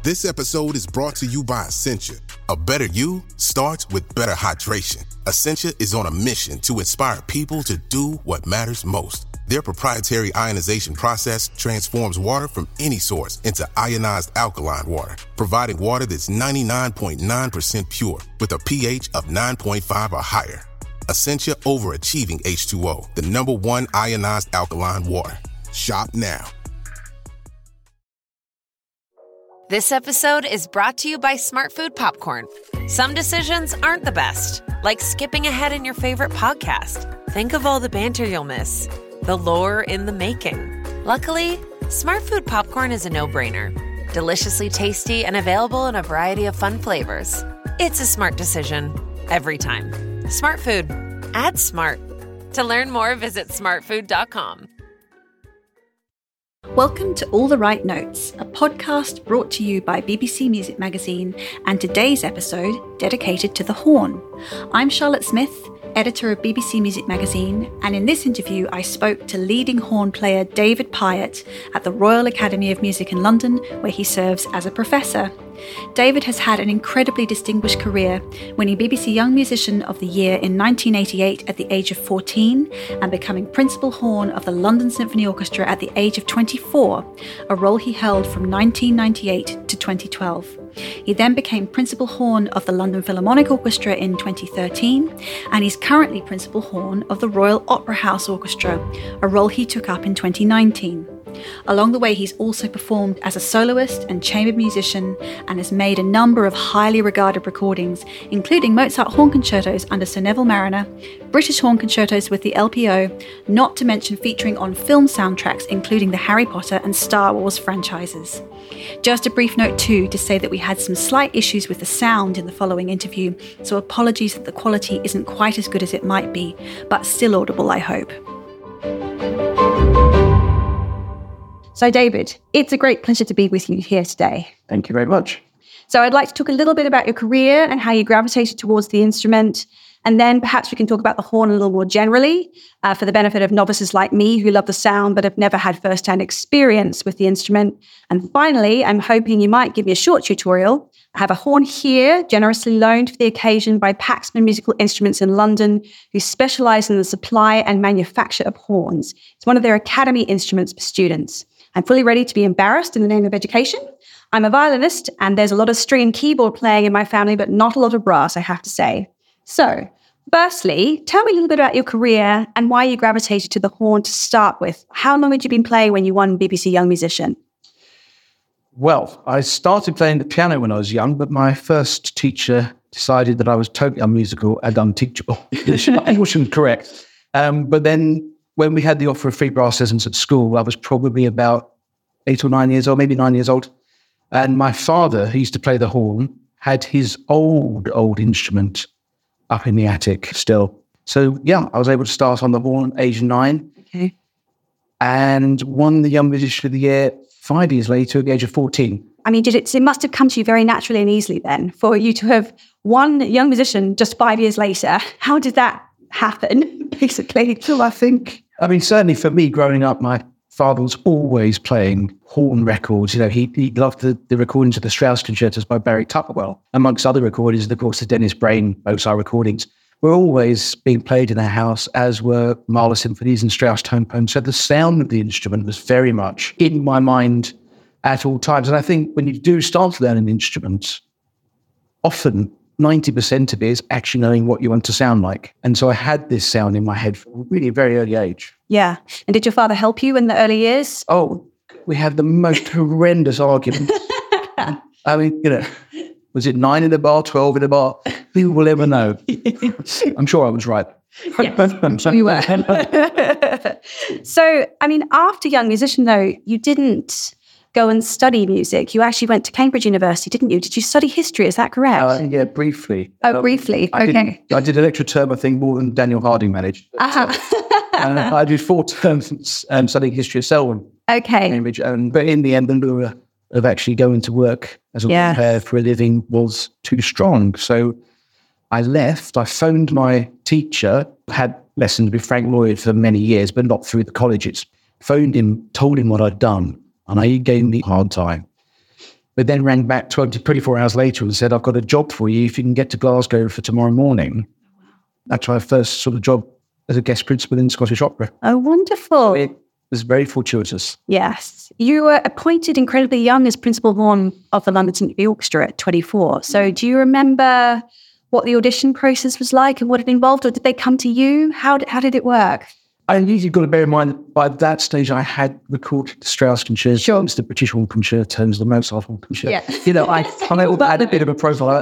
This episode is brought to you by Essentia. A better you starts with better hydration. Essentia is on a mission to inspire people to do what matters most. Their proprietary ionization process transforms water from any source into ionized alkaline water, providing water that's 99.9% pure with a pH of 9.5 or higher. Essentia Overachieving H2O, the #1 ionized alkaline water. Shop now. This episode is brought to you by Smartfood Popcorn. Some decisions aren't the best, like skipping ahead in your favorite podcast. Think of all the banter you'll miss, the lore in the making. Luckily, Smartfood Popcorn is a no-brainer. Deliciously tasty and available in a variety of fun flavors. It's a smart decision every time. Smartfood. Add smart. To learn more, visit smartfood.com. Welcome to All the Right Notes, a podcast brought to you by BBC Music Magazine, and today's episode dedicated to the horn. I'm Charlotte Smith, editor of BBC Music Magazine, and in this interview I spoke to leading horn player David Pyatt at the Royal Academy of Music in London, where he serves as a professor. David has had an incredibly distinguished career, winning BBC Young Musician of the Year in 1988 at the age of 14 and becoming principal horn of the London Symphony Orchestra at the age of 24, a role he held from 1998 to 2012. He then became principal horn of the London Philharmonic Orchestra in 2013, and he's currently principal horn of the Royal Opera House Orchestra, a role he took up in 2019. Along the way, he's also performed as a soloist and chamber musician and has made a number of highly regarded recordings, including Mozart horn concertos under Sir Neville Marriner, British horn concertos with the LPO, not to mention featuring on film soundtracks, including the Harry Potter and Star Wars franchises. Just a brief note too to say that we had some slight issues with the sound in the following interview, so apologies that the quality isn't quite as good as it might be, but still audible, I hope. So David, it's a great pleasure to be with you here today. Thank you very much. So I'd like to talk a little bit about your career and how you gravitated towards the instrument, and then perhaps we can talk about the horn a little more generally for the benefit of novices like me who love the sound but have never had first-hand experience with the instrument. And finally, I'm hoping you might give me a short tutorial. I have a horn here, generously loaned for the occasion by Paxman Musical Instruments in London, who specialise in the supply and manufacture of horns. It's one of their academy instruments for students. I'm fully ready to be embarrassed in the name of education. I'm a violinist, and there's a lot of string and keyboard playing in my family, but not a lot of brass, I have to say. So, firstly, tell me a little bit about your career and why you gravitated to the horn to start with. How long had you been playing when you won BBC Young Musician? Well, I started playing the piano when I was young, but my first teacher decided that I was totally unmusical and unteachable, which was correct. But then when we had the offer of free brass lessons at school, I was probably about 8 or 9 years old, maybe 9 years old. And my father, who used to play the horn, had his old instrument up in the attic still. So, yeah, I was able to start on the horn at age 9. Okay. And won the Young Musician of the Year 5 years later at the age of 14. I mean, it must have come to you very naturally and easily then for you to have won Young Musician just 5 years later. How did that happen, basically? So I mean, certainly for me, growing up, my father was always playing horn records. You know, he loved the recordings of the Strauss concertos by Barry Tupperwell, amongst other recordings, and of course, the Dennis Brain Mozart recordings were always being played in our house, as were Mahler symphonies and Strauss tone poems. So the sound of the instrument was very much in my mind at all times. And I think when you do start to learn an instrument, often 90% of it is actually knowing what you want to sound like. And so I had this sound in my head from really a very early age. Yeah. And did your father help you in the early years? Oh, we had the most horrendous argument. I mean, you know, was it 9 in the bar, 12 in the bar? Who will ever know? I'm sure I was right. Yes, I'm sure you were. So, I mean, after Young Musician, though, you didn't go and study music. You actually went to Cambridge University, didn't you? Did you study history? Is that correct? Yeah, briefly. Oh, briefly. Okay. I did an extra term, I think, more than Daniel Harding managed. And I did 4 terms studying history of Selwyn. Okay. Cambridge. But in the end, the lure of actually going to work as a player for a living was too strong. So I left. I phoned my teacher, had lessons with Frank Lloyd for many years, but not through the colleges. Phoned him, told him what I'd done, and he gave me a hard time. but then rang back 24 hours later and said, I've got a job for you if you can get to Glasgow for tomorrow morning. That's my first sort of job as a guest principal in Scottish Opera. Oh, wonderful. It was very fortuitous. Yes. You were appointed incredibly young as principal horn of the London Symphony Orchestra at 24. So do you remember what the audition process was like and what it involved, or did they come to you? How did it work? I usually got to bear in mind that by that stage I had recorded the Strauss concertos, the British horn concertos, the Mozart horn concertos. Yeah. You know, I had a bit of a profile.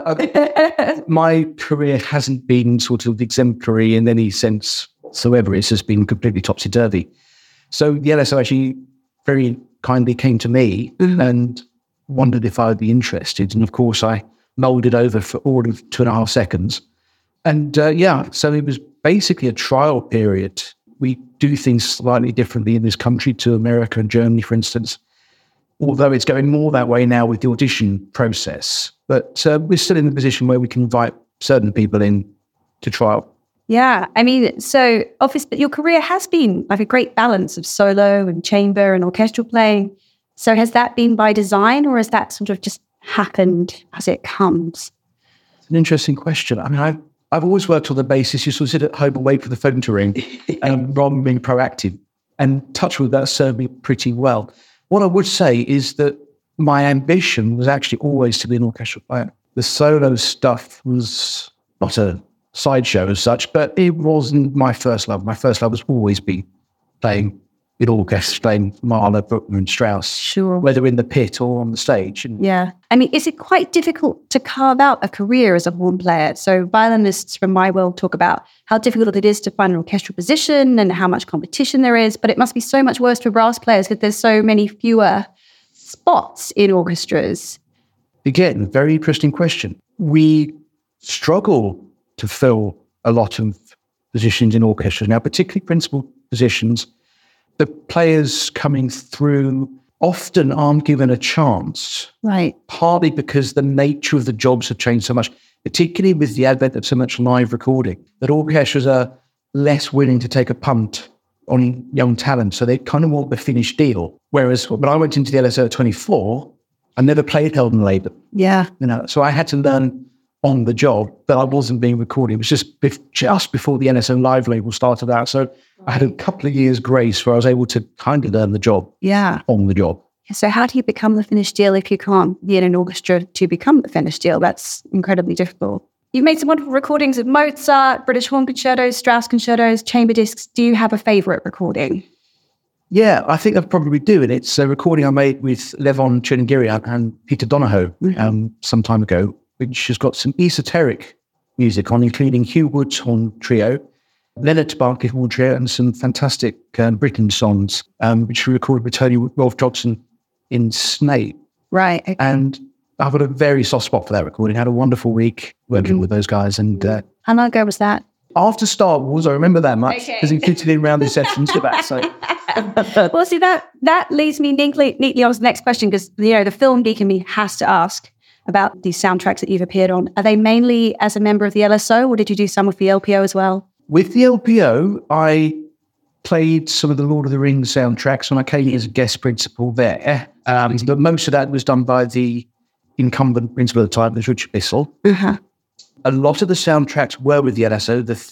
My career hasn't been sort of exemplary in any sense whatsoever. It's just been completely topsy-turvy. So the LSO actually very kindly came to me and wondered if I would be interested. And of course, I moulded over for all of 2.5 seconds. And so it was basically a trial period. We do things slightly differently in this country to America and Germany, for instance, although it's going more that way now with the audition process. But we're still in the position where we can invite certain people in to trial. Yeah, I mean, so obviously your career has been like a great balance of solo and chamber and orchestral playing. So has that been by design, or has that sort of just happened as it comes? It's an interesting question. I mean, I've always worked on the basis you sort of sit at home and wait for the phone to ring rather than being proactive. And touch wood, that served me pretty well. What I would say is that my ambition was actually always to be an orchestral player. The solo stuff was not a sideshow as such, but it wasn't my first love. My first love has always been playing in orchestra, playing Mahler, Bruckner and Strauss, sure, whether in the pit or on the stage. Yeah. I mean, is it quite difficult to carve out a career as a horn player? So violinists from my world talk about how difficult it is to find an orchestral position and how much competition there is, but it must be so much worse for brass players because there's so many fewer spots in orchestras. Again, very interesting question. We struggle to fill a lot of positions in orchestras now, particularly principal positions. The players coming through often aren't given a chance. Right. Partly because the nature of the jobs have changed so much, particularly with the advent of so much live recording, that orchestras are less willing to take a punt on young talent. So they kind of want the finished deal. Whereas when I went into the LSO at 24, I never played Heldenleben. Yeah. So I had to learn on the job, but I wasn't being recorded. It was just before the NSO Live label started out. So I had a couple of years grace where I was able to kind of learn the job on the job. So how do you become the finished deal if you can't be in an orchestra to become the finished deal? That's incredibly difficult. You've made some wonderful recordings of Mozart, British horn concertos, Strauss concertos, chamber discs. Do you have a favourite recording? Yeah, I think I probably do. And it's a recording I made with Levon Chernigirian and Peter Donahoe some time ago, which has got some esoteric music on, including Hugh Wood's horn trio, Leonard Barkley horn trio, and some fantastic Britten songs, which we recorded with Tony Rolfe Jobson in Snape. Right. Okay. And I've got a very soft spot for that recording. I had a wonderful week working with those guys. And how long ago was that? After Star Wars, I remember that much because it fitted in around the sessions for that. So. Well, see, that leads me neatly on to the next question, because the film geek in me has to ask about these soundtracks that you've appeared on. Are they mainly as a member of the LSO, or did you do some with the LPO as well? With the LPO, I played some of the Lord of the Rings soundtracks on occasion as a guest principal there. But most of that was done by the incumbent principal at the time, was Richard Bissell. Uh-huh. A lot of the soundtracks were with the LSO. The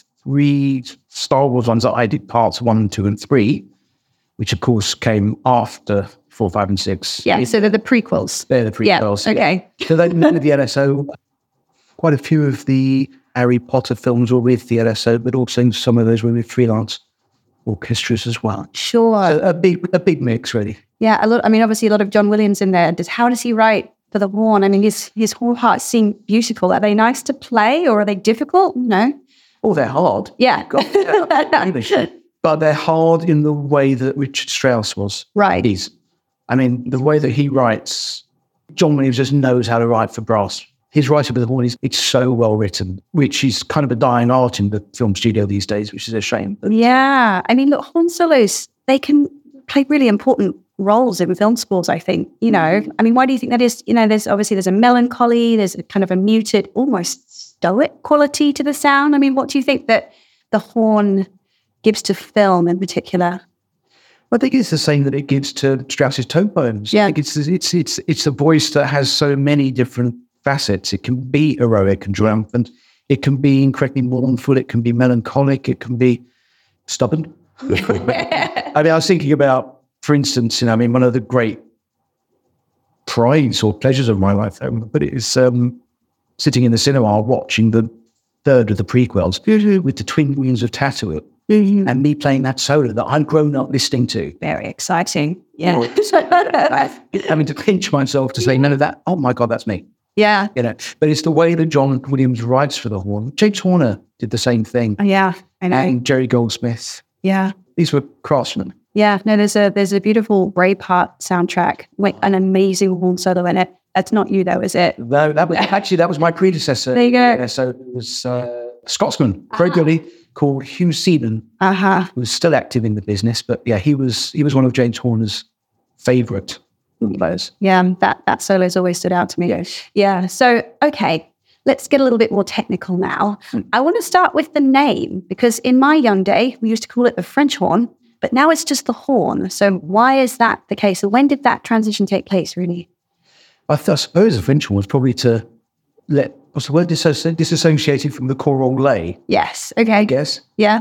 3 Star Wars ones that I did, parts 1, 2, and 3, which of course came after 4, 5, and 6. Yeah, so they're the prequels. They're the prequels. Yeah, okay. Yeah. So they met with the LSO. Quite a few of the Harry Potter films were with the LSO, but also some of those were with freelance orchestras as well. Sure. So a big mix, really. Yeah, obviously a lot of John Williams in there. How does he write for the horn? I mean, his horn parts seem beautiful. Are they nice to play, or are they difficult? No. Oh, they're hard. Yeah. God, yeah. But they're hard in the way that Richard Strauss was. Right. I mean, the way that he writes, John Williams just knows how to write for brass. His writing with the horn it's so well written, which is kind of a dying art in the film studio these days, which is a shame. Yeah. I mean, look, horn solos, they can play really important roles in film scores, I think. I mean, why do you think that is? There's a melancholy, there's a kind of a muted, almost stoic quality to the sound. I mean, what do you think that the horn gives to film in particular? I think it's the same that it gives to Strauss's tone poems. Yeah. I think it's a voice that has so many different facets. It can be heroic and triumphant. It can be incredibly mournful. It can be melancholic. It can be stubborn. I mean, I was thinking about, for instance, one of the great prides or pleasures of my life, but it is sitting in the cinema watching the third of the prequels with the Twin Wings of Tatooine, and me playing that solo that I've grown up listening to. Very exciting. Yeah. Having to pinch myself to say, no, oh my God, that's me. Yeah. But it's the way that John Williams writes for the horn. James Horner did the same thing. Yeah, I know. And Jerry Goldsmith. Yeah. These were craftsmen. Yeah. No, there's a beautiful Braveheart soundtrack with an amazing horn solo in it. That's not you though, is it? No, that was my predecessor. There you go. Yeah, so it was a Scotsman, very goody, called Hugh Seaman, who was still active in the business. But yeah, he was one of James Horner's favourite players. Yeah, that solo has always stood out to me. Yes. Yeah. So, okay, let's get a little bit more technical now. I want to start with the name, because in my young day, we used to call it the French horn, but now it's just the horn. So why is that the case? So when did that transition take place, really? I suppose the French horn was probably to let, what's the word, disassociated from the cor anglais. Yes. Okay. I guess. Yeah.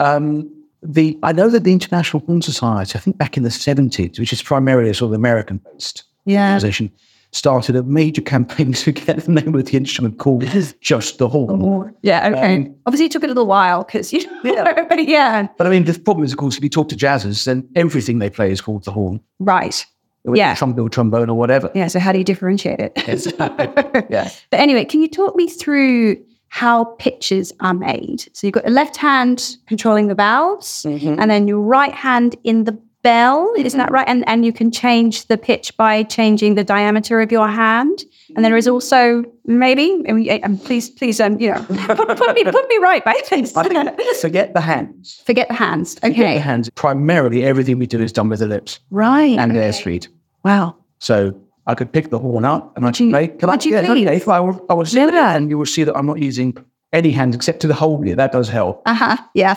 I know that the International Horn Society, I think back in the 70s, which is primarily a sort of American-based organization, started a major campaign to get the name of the instrument called just the horn. Yeah, okay. Obviously, it took a little while because, but yeah. But I mean, the problem is, of course, if you talk to jazzers, then everything they play is called the horn. Right. Trumpet or trombone or whatever. Yeah, so how do you differentiate it? Yeah. But anyway, can you talk me through how pitches are made? So you've got your left hand controlling the valves, and then your right hand in the bell, isn't that right? And you can change the pitch by changing the diameter of your hand. And there is also maybe, please, put me right, babe. Forget the hands. Forget the hands. Okay. Forget the hands. Primarily, everything we do is done with the lips. Right. And the airspeed. Wow. So I could pick the horn up and I'd play. If I will sit there, and you will see that I'm not using any hands except to the hold it. That does help. Yeah.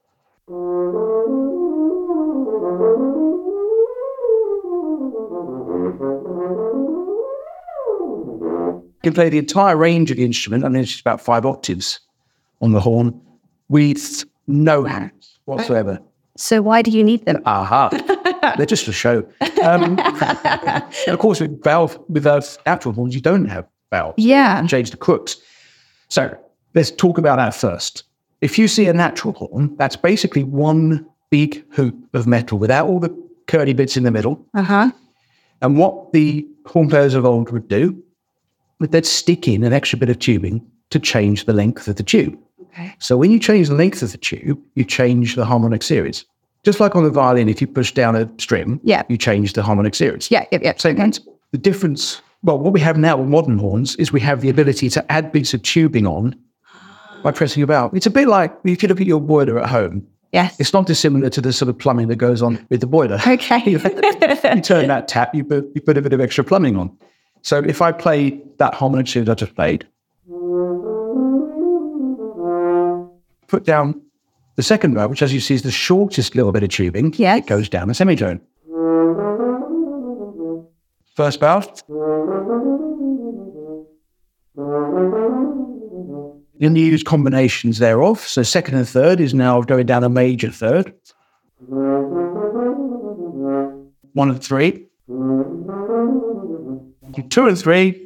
You can play the entire range of the instrument, and it's about 5 octaves on the horn with no hands whatsoever. So why do you need them? They're just a show. And of course, with natural horns, you don't have valves. Yeah. Change the crooks. So let's talk about that first. If you see a natural horn, that's basically one big hoop of metal without all the curly bits in the middle. And what the horn players of old would do, they'd stick in an extra bit of tubing to change the length of the tube. Okay. So when you change the length of the tube, you change the harmonic series. Just like on the violin, if you push down a string, you change the harmonic series. Yeah. Same principle. The difference, well, what we have now with modern horns is we have the ability to add bits of tubing on by pressing a valve. It's a bit like if you look at your boiler at home. Yes. It's not dissimilar to the sort of plumbing that goes on with the boiler. Okay. You turn that tap, you put a bit of extra plumbing on. So if I play that harmonic series I just played, put down the second valve, which as you see is the shortest little bit of tubing, it goes down a semitone. First valve. Then you use combinations thereof. So second and third is now going down a major third. 1 and 3. 2 and 3.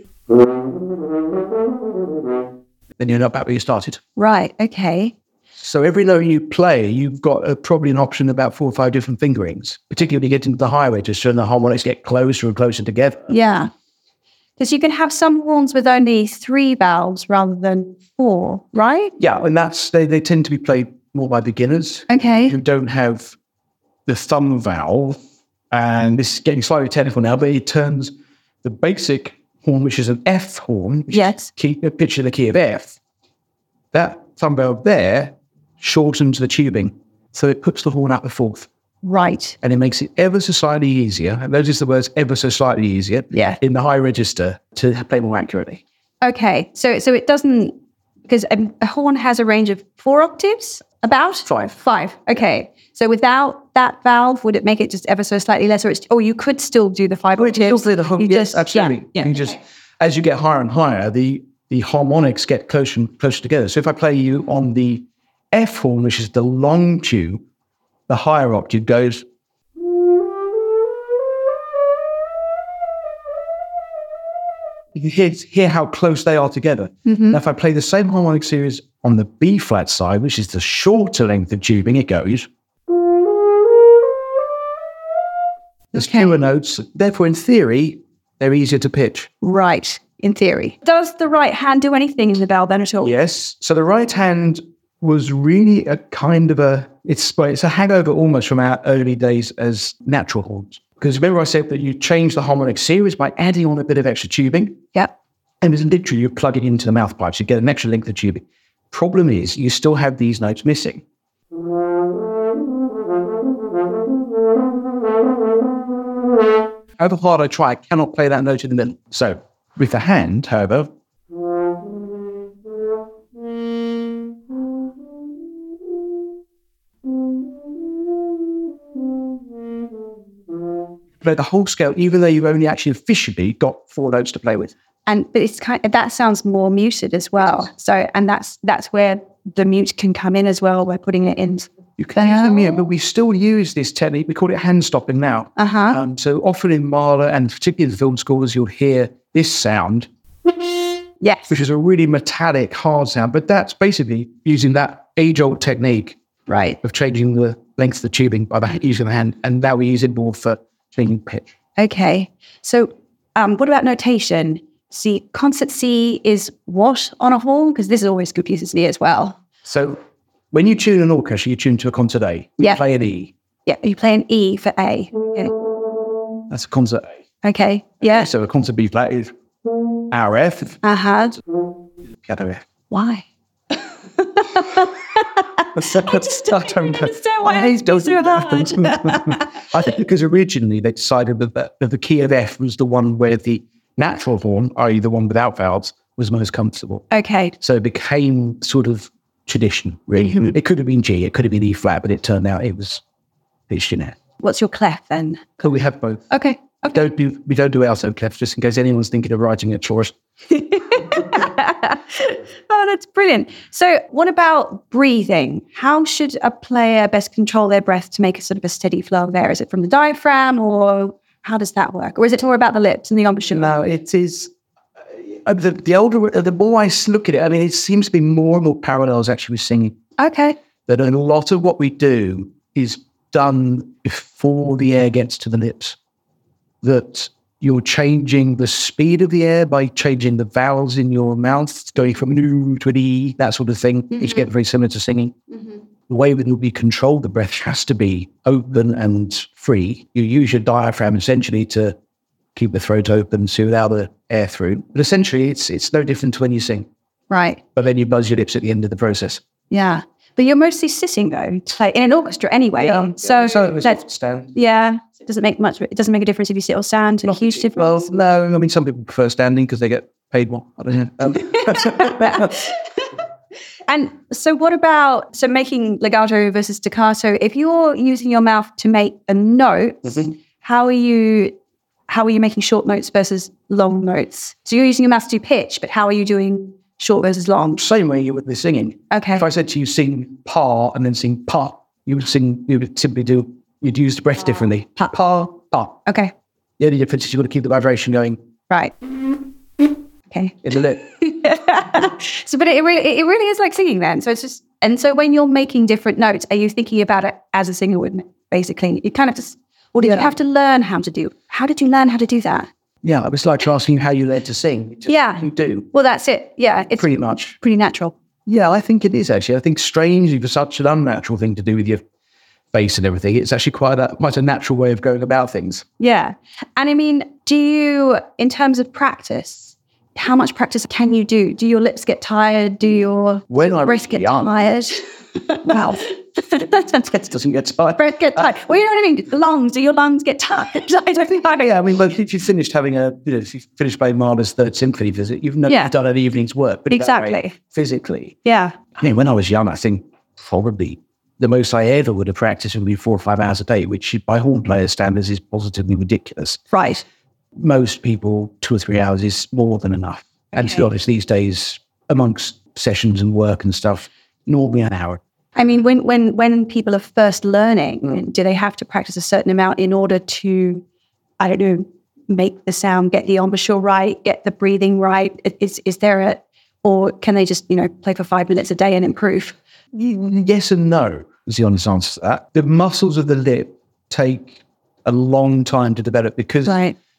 Then you're not back where you started. Right. Okay. So every note you play, you've got probably an option about 4 or 5 different fingerings, particularly when you get into the high register and the harmonics get closer and closer together. Yeah. Because you can have some horns with only 3 valves rather than 4, right? Yeah, and they tend to be played more by beginners. Okay. Who don't have the thumb valve. And this is getting slightly technical now, but it turns the basic horn, which is an F horn, which is pitch in the key of F, that thumb valve there shortens the tubing. So it puts the horn up a fourth. Right. And it makes it ever so slightly easier, and notice the words ever so slightly easier, in the high register to play more accurately. Okay. So it doesn't, because a horn has a range of 4 octaves, About? 5. 5. Okay. So without that valve, would it make it just ever so slightly less? Or you could still do the 5 octaves. Yes, absolutely. Yeah. You just, as you get higher and higher, the harmonics get closer and closer together. So if I play you on the F horn, which is the long tube, the higher octave goes. You can hear how close they are together. Mm-hmm. Now, if I play the same harmonic series on the B flat side, which is the shorter length of tubing, it goes. There's fewer notes. Therefore, in theory, they're easier to pitch. Right, in theory. Does the right hand do anything in the bell then at all? Yes. So the right hand was really a kind of it's a hangover almost from our early days as natural horns. Because remember I said that you change the harmonic series by adding on a bit of extra tubing? Yep. And it's literally you plug it into the mouth pipes, you get an extra length of tubing. Problem is, you still have these notes missing. However hard I try, I cannot play that note in the middle. So, with the hand, however, play the whole scale, even though you've only actually officially got 4 notes to play with. But it's that sounds more muted as well. So, and that's where the mute can come in as well. We're putting it in. You can use them, yeah, but we still use this technique. We call it hand stopping now. So often in Mahler and particularly in the film scores, you'll hear this sound, yes, which is a really metallic, hard sound. But that's basically using that age-old technique, right, of changing the length of the tubing by using the hand, and now we use it more for changing pitch. Okay. So, what about notation? See, concert C is what on a horn? Because this always confuses me as well. So when you tune an orchestra, you tune to a concert A. You play an E. Yeah, you play an E for A. Okay. That's a concert A. Okay, yeah. So a concert B flat is our F. Piano F. Why? I don't understand why it's so hard. I think because originally they decided that the key of F was the one where the natural horn, i.e. the one without valves, was most comfortable. Okay. So it became sort of tradition, really. Mm-hmm. It could have been G, it could have been E flat, but it turned out it was pitched in F. What's your clef then? So we have both. Okay. We don't do alto clef, just in case anyone's thinking of writing it for us. Oh, that's brilliant. So what about breathing? How should a player best control their breath to make a sort of a steady flow of air? Is it from the diaphragm, or how does that work? Or is it more about the lips and the embouchure? No, it is. The more I look at it, I mean, it seems to be more and more parallels actually with singing. Okay. That a lot of what we do is done before the air gets to the lips. That you're changing the speed of the air by changing the vowels in your mouth, going from an U to an E, that sort of thing. Mm-hmm. It's getting very similar to singing. Mm-hmm. The way that we control the breath has to be open and free. You use your diaphragm essentially to keep the throat open so you allow the air through. But essentially, it's no different to when you sing. Right. But then you buzz your lips at the end of the process. Yeah. But you're mostly sitting, though, in an orchestra anyway. Yeah. So let's stand. Yeah. It doesn't make a difference if you sit or stand. Not a huge difference. Well, no. I mean, some people prefer standing because they get paid more. I don't know. And so what about, making legato versus staccato? If you're using your mouth to make a note, mm-hmm. how are you making short notes versus long notes? So you're using your mouth to do pitch, but how are you doing short versus long? Same way you would be singing. Okay. If I said to you sing pa and then sing pa, you'd simply you'd use the breath differently. Pa. Pa. Okay. The only difference is you've got to keep the vibration going. Right. Okay. In the lip. So, but it really is like singing then. So it's just, and so when you're making different notes, are you thinking about it as a singer would, basically? You kind of just, or did you have to learn how to do? How did you learn how to do that? Yeah, it was like asking you how you learned to sing. You do. Well, that's it. Yeah. It's pretty much. Pretty natural. Yeah, I think it is actually. I think strangely for such an unnatural thing to do with your face and everything, it's actually quite a natural way of going about things. Yeah. And I mean, do you, in terms of practice, how much practice can you do? Do your lips get tired? Do your breath get tired? Wow. That doesn't get tired. Breath get tired. Well, you know what I mean? The lungs. Do your lungs get tired? I don't think I mean, look, if you finished if you finished playing Mahler's Third Symphony visit, you've done an evening's work. But exactly. Physically. Yeah. I mean, when I was young, I think probably the most I ever would have practiced would be 4 or 5 hours a day, which by horn player standards is positively ridiculous. Right. Most people, 2 or 3 hours is more than enough. And to be honest, these days, amongst sessions and work and stuff, normally an hour. I mean, when people are first learning, do they have to practice a certain amount in order to, I don't know, make the sound, get the embouchure right, get the breathing right? Is there or can they just, play for 5 minutes a day and improve? Yes and no is the honest answer to that. The muscles of the lip take a long time to develop because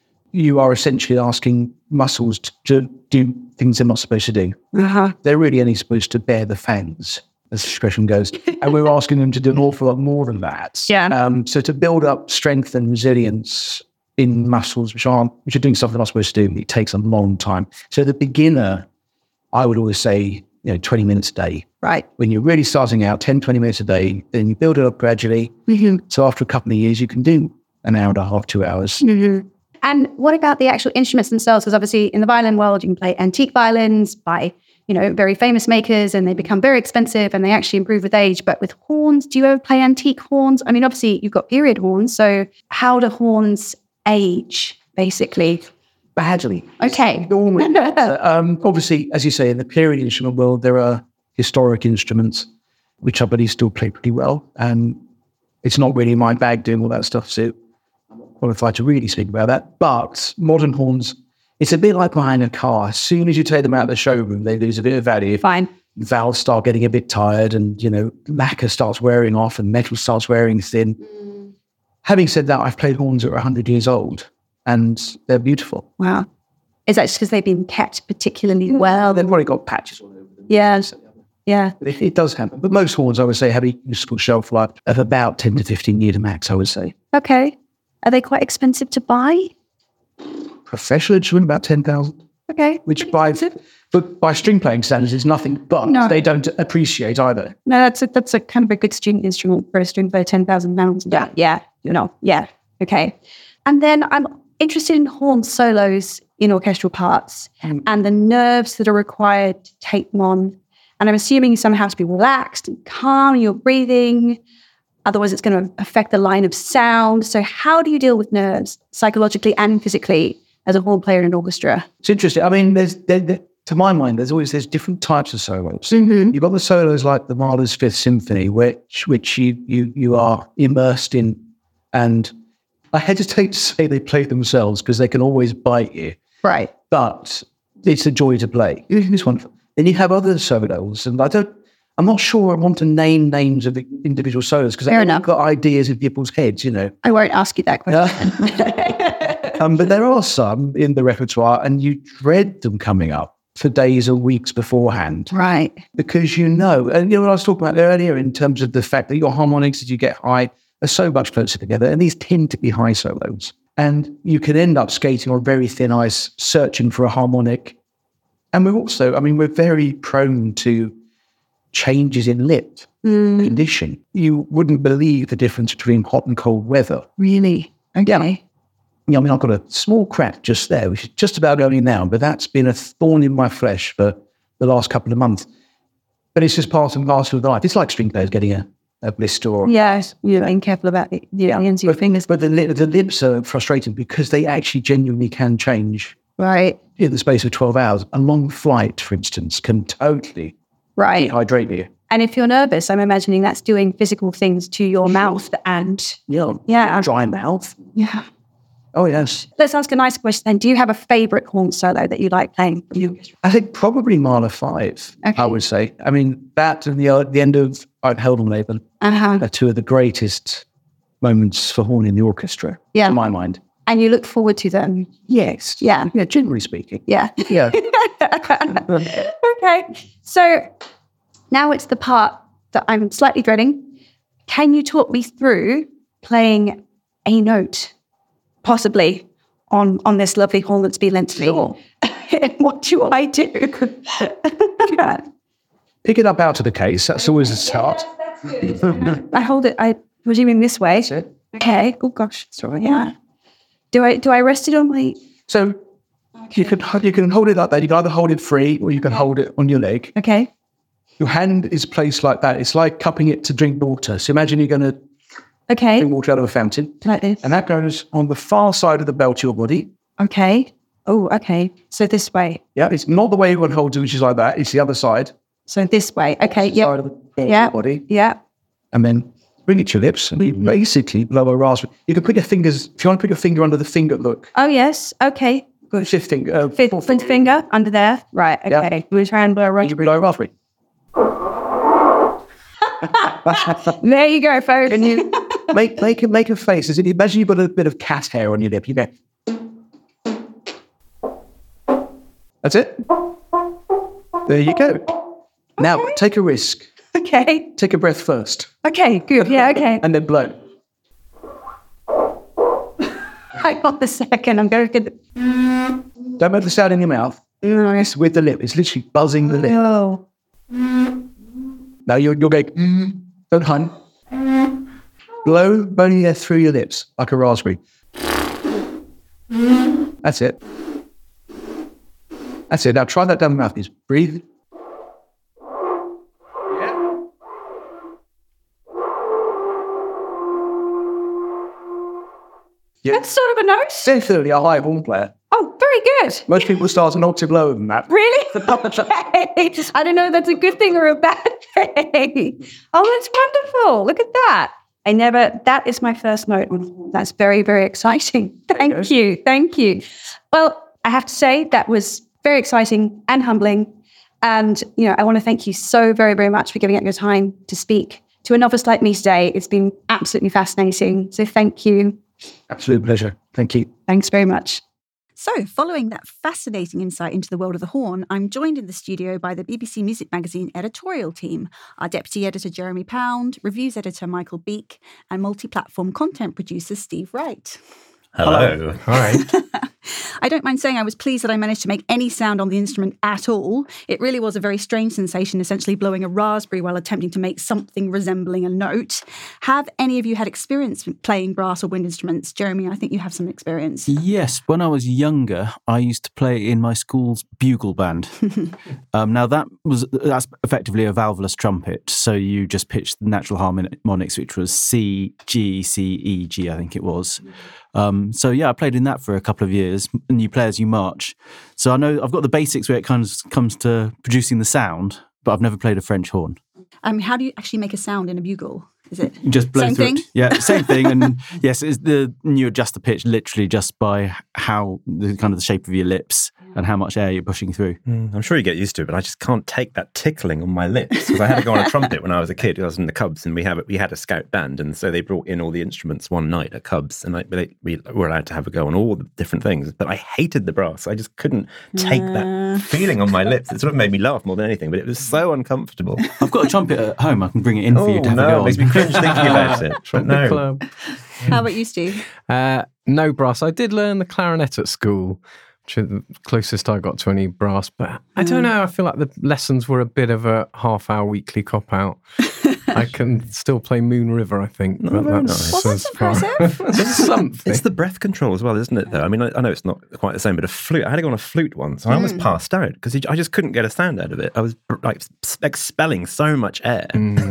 you are essentially asking muscles to do things they're not supposed to do. Uh-huh. They're really only supposed to bear the fangs, as the expression goes. And we're asking them to do an awful lot more than that. Yeah. So to build up strength and resilience in muscles which are doing stuff they're not supposed to do, it takes a long time. So the beginner, I would always say, 20 minutes a day. Right. When you're really starting out, 10, 20 minutes a day, then you build it up gradually. Mm-hmm. So after a couple of years, you can do an hour and a half, 2 hours. Mm-hmm. And what about the actual instruments themselves? Because obviously in the violin world, you can play antique violins by, very famous makers, and they become very expensive and they actually improve with age. But with horns, do you ever play antique horns? I mean, obviously you've got period horns. So how do horns age, basically? Badly. Okay. Normally. Obviously, as you say, in the period instrument world, there are historic instruments, which I believe still play pretty well. And it's not really my bag doing all that stuff. So I'm not qualified to really speak about that. But modern horns, it's a bit like buying a car. As soon as you take them out of the showroom, they lose a bit of value. Fine. Valves start getting a bit tired and, lacquer starts wearing off and metal starts wearing thin. Having said that, I've played horns that are 100 years old. And they're beautiful. Wow. Is that just because they've been kept particularly well? They've probably got patches all over them. Yeah. Yeah. It does happen. But most horns, I would say, have a useful shelf life of about 10 to 15 years max, I would say. Okay. Are they quite expensive to buy? Professional instrument, about 10,000. Okay. Which by string playing standards is nothing, but they don't appreciate either. No, that's a kind of a good student instrument for a string player, £10,000. Yeah. Yeah. Yeah. Okay. And then I'm interested in horn solos in orchestral parts and the nerves that are required to take them on. And I'm assuming you somehow have to be relaxed and calm, you're breathing. Otherwise, it's going to affect the line of sound. So how do you deal with nerves psychologically and physically as a horn player in an orchestra? It's interesting. I mean, to my mind, there's different types of solos. Mm-hmm. You've got the solos like the Mahler's Fifth Symphony, which you are immersed in, and I hesitate to say they play themselves because they can always bite you. Right. But it's a joy to play. It's wonderful. Then you have other solos, and I'm not sure I want to name names of the individual solos because I've got ideas in people's heads, I won't ask you that question. But there are some in the repertoire, and you dread them coming up for days or weeks beforehand. Right. Because and what I was talking about earlier in terms of the fact that your harmonics, as you get high, are so much closer together, and these tend to be high solos. And you can end up skating on very thin ice, searching for a harmonic. And we're very prone to changes in lip condition. You wouldn't believe the difference between hot and cold weather. Really? Okay. Yeah. I've got a small crack just there, which is just about going down, but that's been a thorn in my flesh for the last couple of months. But it's just part and parcel of life. It's like string players getting a blister. Yes, you're being careful about the ends of your fingers. But the lips are frustrating because they actually genuinely can change. Right. In the space of 12 hours. A long flight, for instance, can totally dehydrate you. And if you're nervous, I'm imagining that's doing physical things to your mouth and... Yeah. Dry mouth. Yeah. Oh, yes. Let's ask a nice question then. Do you have a favourite horn solo that you like playing? I think probably Mahler 5, I would say. I mean, that and the end of Ein Heldenleben are two of the greatest moments for horn in the orchestra, to my mind. And you look forward to them? Yes. Yeah. Yeah, generally speaking. Yeah. Yeah. Okay. So now it's the part that I'm slightly dreading. Can you talk me through playing a note, possibly, on this lovely horn that's been lent to me? Sure. What do I do? Pick it up out of the case. That's always a start. I hold it, I presuming this way. That's it. Okay. Oh, gosh. Sorry. Yeah. Do I rest it on my... You can hold it like that. You can either hold it free or you can hold it on your leg. Okay. Your hand is placed like that. It's like cupping it to drink water. So imagine you're going to drink water out of a fountain. Like this. And that goes on the far side of the bell to your body. Okay. Oh, okay. So this way. Yeah, it's not the way everyone holds it, which is like that. It's the other side. So this way. Okay, yep. Side of the body. Yeah. And then bring it to your lips and you basically blow a raspberry. You can put your fingers, if you want to put your finger under the finger, look. Oh, yes. Okay. Good. Fifth finger. Fifth finger under there. Right. Okay. Yeah. We'll try and blow a raspberry. You blow a raspberry. There you go, folks. Can you make a face? As if, imagine you've got a bit of cat hair on your lip. You go. That's it. There you go. Now, take a risk. Okay. Take a breath first. Okay, good. Yeah, okay. And then blow. I got the second. I'm going to get the... Don't make the sound in your mouth. It's with the lip. It's literally buzzing the lip. Oh. Now you're going, don't hun. Blow burning air through your lips like a raspberry. That's it. That's it. Now try that down the mouth, please. Breathe. Yeah. That's sort of a note. Definitely a high horn player. Oh, very good. Most people start an octave lower than that. Really? Okay. I don't know if that's a good thing or a bad thing. Oh, that's wonderful. Look at that. That is my first note. That's very, very exciting. Thank you. Thank you. Well, I have to say that was very exciting and humbling. And, I want to thank you so very, very much for giving up your time to speak to a novice like me today. It's been absolutely fascinating. So thank you. Absolute pleasure. Thank you. Thanks very much. So, following that fascinating insight into the world of the horn, I'm joined in the studio by the BBC Music Magazine editorial team, our deputy editor Jeremy Pound, reviews editor Michael Beek, and multi-platform content producer Steve Wright. Hello. Hi. I don't mind saying I was pleased that I managed to make any sound on the instrument at all. It really was a very strange sensation, essentially blowing a raspberry while attempting to make something resembling a note. Have any of you had experience playing brass or wind instruments? Jeremy, I think you have some experience. Yes. When I was younger, I used to play in my school's bugle band. Now, that's effectively a valveless trumpet. So you just pitched the natural harmonics, which was C, G, C, E, G, I think it was. I played in that for a couple of years, and you play as you march. So I know I've got the basics where it kind of comes to producing the sound, but I've never played a French horn. How do you actually make a sound in a bugle? Is it you just blow same through thing? It. Yeah, same thing. And yes, you adjust the pitch literally just by how the shape of your lips and how much air you're pushing through. I'm sure you get used to it, but I just can't take that tickling on my lips because I had to go on a trumpet when I was a kid. I was in the Cubs, and we had a scout band, and so they brought in all the instruments one night at Cubs, and we were allowed to have a go on all the different things. But I hated the brass. I just couldn't take that feeling on my lips. It sort of made me laugh more than anything, but it was so uncomfortable. I've got a trumpet at home. I can bring it in for you to have a go on. It makes me cringe thinking about it. But no. Club. How about you, Steve? No brass. I did learn the clarinet at school, which is the closest I got to any brass. But I don't know. I feel like the lessons were a bit of a half-hour weekly cop-out. I can still play Moon River, I think. Oh, very nice. Well, that's impressive. It's something. It's the breath control as well, isn't it, though? I mean, I know it's not quite the same, but a flute. I had to go on a flute once. I almost passed out because I just couldn't get a sound out of it. I was like expelling so much air.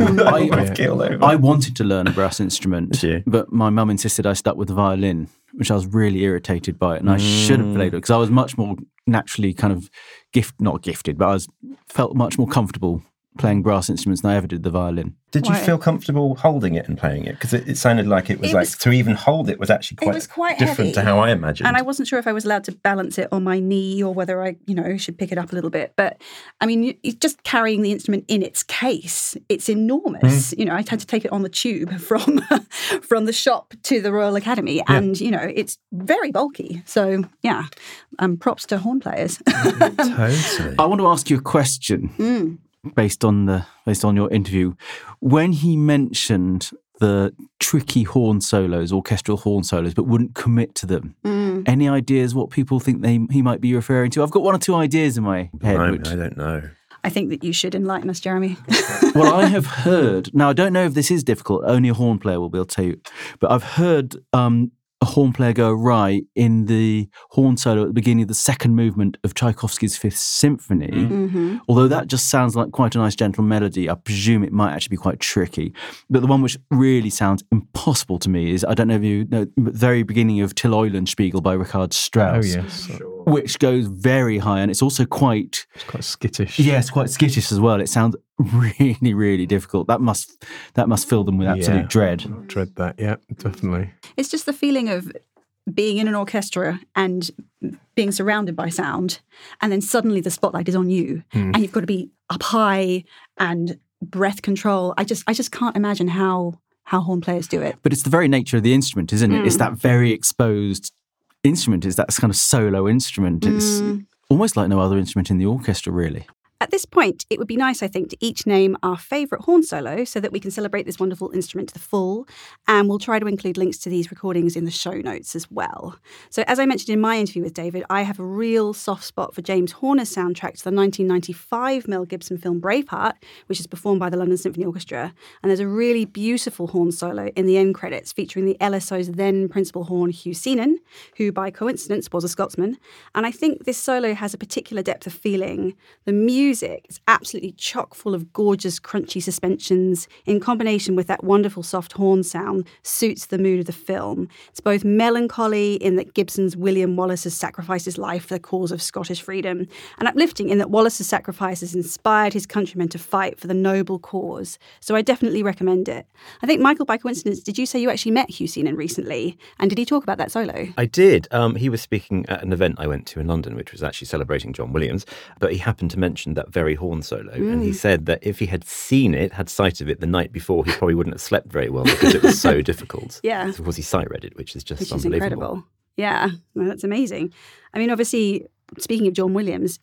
I wanted to learn a brass instrument, Did you? but my mum insisted I stuck with the violin, which I was really irritated by it, and I should have played it because I was much more naturally kind of not gifted, but felt much more comfortable playing brass instruments than I ever did the violin. Did you feel comfortable holding it and playing it? Because it sounded like it was to even hold it was actually quite different heavy to how I imagined. And I wasn't sure if I was allowed to balance it on my knee or whether I, should pick it up a little bit. But I mean, just carrying the instrument in its case, it's enormous. I had to take it on the tube from the shop to the Royal Academy, and it's very bulky. So yeah, props to horn players. Totally. I want to ask you a question. Based on your interview, when he mentioned the tricky horn solos, orchestral horn solos, but wouldn't commit to them, any ideas what people think he might be referring to? I've got one or two ideas in my head. I don't know. I think that you should enlighten us, Jeremy. Well, I have heard, now I don't know if this is difficult, only a horn player will be able to tell you, but I've heard a horn player go awry in the horn solo at the beginning of the second movement of Tchaikovsky's Fifth Symphony. Mm-hmm. Although that just sounds like quite a nice gentle melody, I presume it might actually be quite tricky. But the one which really sounds impossible to me is, I don't know if you know, the very beginning of Till Eulenspiegel by Richard Strauss. Oh, yes. Which goes very high, and it's also quite skittish. Yeah, it's quite skittish as well. It sounds really, really difficult. That must fill them with absolute dread. Dread that, yeah, definitely. It's just the feeling of being in an orchestra and being surrounded by sound, and then suddenly the spotlight is on you, and you've got to be up high and breath control. I just can't imagine how horn players do it. But it's the very nature of the instrument, isn't it? It's that very exposed instrument. It's that kind of solo instrument. It's almost like no other instrument in the orchestra, really. At this point, it would be nice, I think, to each name our favourite horn solo so that we can celebrate this wonderful instrument to the full. And we'll try to include links to these recordings in the show notes as well. So as I mentioned in my interview with David, I have a real soft spot for James Horner's soundtrack to the 1995 Mel Gibson film Braveheart, which is performed by the London Symphony Orchestra. And there's a really beautiful horn solo in the end credits featuring the LSO's then principal horn, Hugh Seenan, who by coincidence was a Scotsman. And I think this solo has a particular depth of feeling. The music is absolutely chock full of gorgeous, crunchy suspensions in combination with that wonderful soft horn sound suits the mood of the film. It's both melancholy in that Gibson's William Wallace has sacrificed his life for the cause of Scottish freedom, and uplifting in that Wallace's sacrifice has inspired his countrymen to fight for the noble cause. So I definitely recommend it. I think, Michael, by coincidence, did you say you actually met Hugh Seenan recently? And did he talk about that solo? I did. He was speaking at an event I went to in London, which was actually celebrating John Williams, but he happened to mention that very horn solo, and he said that if he had seen it, had sight of it the night before, he probably wouldn't have slept very well because it was so difficult. Yeah. Of course, he sight read it, which is just Which is unbelievable. incredible. Yeah, well, that's amazing. I mean, obviously, speaking of John Williams,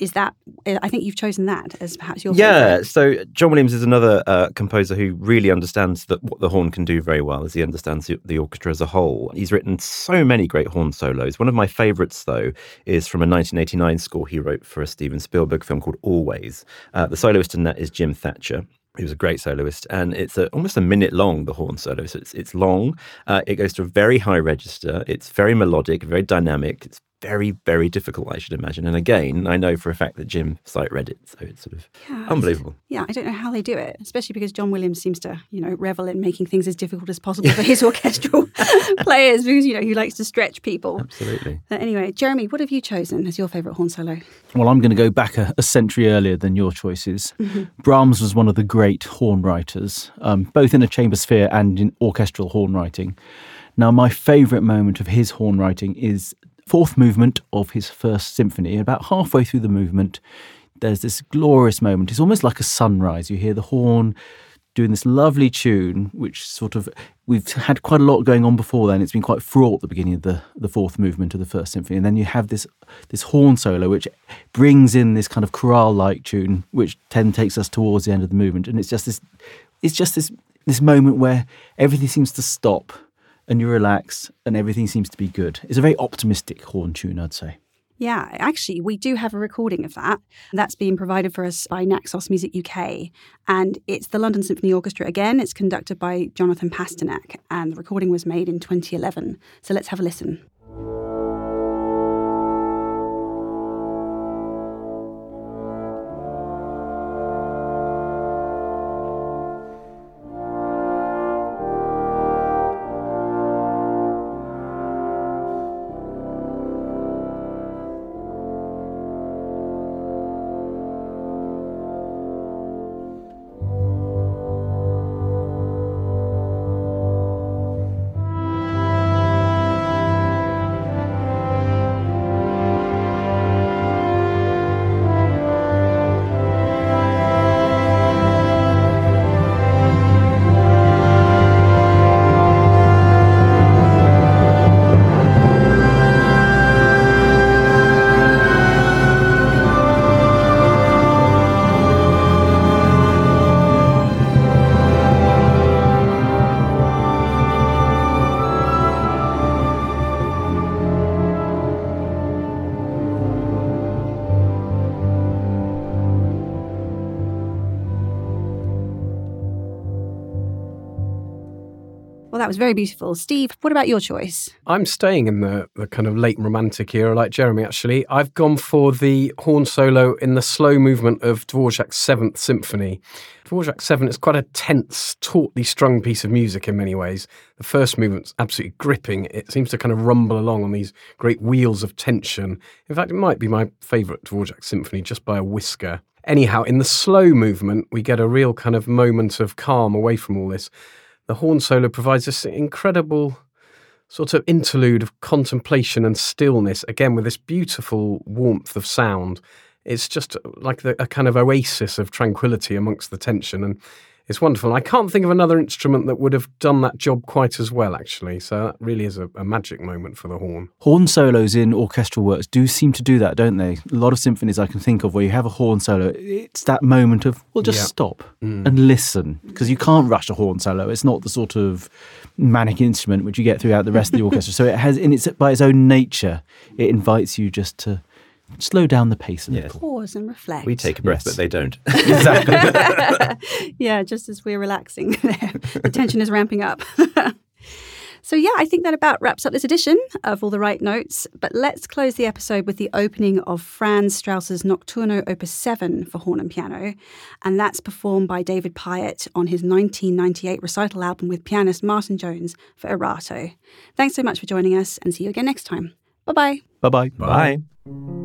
I think you've chosen that as perhaps your favourite. So John Williams is another composer who really understands what the horn can do very well, as he understands the orchestra as a whole. He's written so many great horn solos. One of my favourites, though, is from a 1989 score he wrote for a Steven Spielberg film called Always. The soloist in that is Jim Thatcher. He was a great soloist, and it's almost a minute long, the horn solo. So it's long. It goes to a very high register. It's very melodic, very dynamic. It's very, very difficult, I should imagine. And again, I know for a fact that Jim sight read it, so it's sort of unbelievable. Yeah, I don't know how they do it, especially because John Williams seems to, revel in making things as difficult as possible for his orchestral players because, he likes to stretch people. Absolutely. But anyway, Jeremy, what have you chosen as your favourite horn solo? Well, I'm going to go back a century earlier than your choices. Brahms was one of the great horn writers, both in a chamber sphere and in orchestral horn writing. Now, my favourite moment of his horn writing is fourth movement of his First Symphony. About halfway through the movement, there's this glorious moment. It's almost like a sunrise. You hear the horn doing this lovely tune, which we've had quite a lot going on before then. It's been quite fraught at the beginning of the fourth movement of the First Symphony. And then you have this horn solo, which brings in this kind of chorale-like tune, which then takes us towards the end of the movement. And it's just this moment where everything seems to stop and you relax and everything seems to be good. It's a very optimistic horn tune, I'd say. Yeah, actually, we do have a recording of that. That's being provided for us by Naxos Music UK. And it's the London Symphony Orchestra again. It's conducted by Jonathan Pasternak. And the recording was made in 2011. So let's have a listen. Well, that was very beautiful. Steve, what about your choice? I'm staying in the kind of late romantic era, like Jeremy, actually. I've gone for the horn solo in the slow movement of Dvorak's 7th Symphony. Dvorak's 7 is quite a tense, tautly strung piece of music in many ways. The first movement's absolutely gripping. It seems to kind of rumble along on these great wheels of tension. In fact, it might be my favourite Dvorak symphony just by a whisker. Anyhow, in the slow movement, we get a real kind of moment of calm away from all this. The horn solo provides this incredible sort of interlude of contemplation and stillness, again with this beautiful warmth of sound. It's just like a kind of oasis of tranquility amongst the tension, and it's wonderful. I can't think of another instrument that would have done that job quite as well, actually. So that really is a magic moment for the horn. Horn solos in orchestral works do seem to do that, don't they? A lot of symphonies I can think of where you have a horn solo, it's that moment of, well, just stop and listen, because you can't rush a horn solo. It's not the sort of manic instrument which you get throughout the rest of the orchestra. So it has, by its own nature, it invites you just to slow down the pace a little. Pause and reflect. We take a breath, but they don't. Exactly. Yeah, just as we're relaxing there. The tension is ramping up. So yeah, I think that about wraps up this edition of All the Right Notes. But let's close the episode with the opening of Franz Strauss's Nocturno Opus 7 for horn and piano. And that's performed by David Pyatt on his 1998 recital album with pianist Martin Jones for Erato. Thanks so much for joining us, and see you again next time. Bye-bye. Bye-bye. Bye.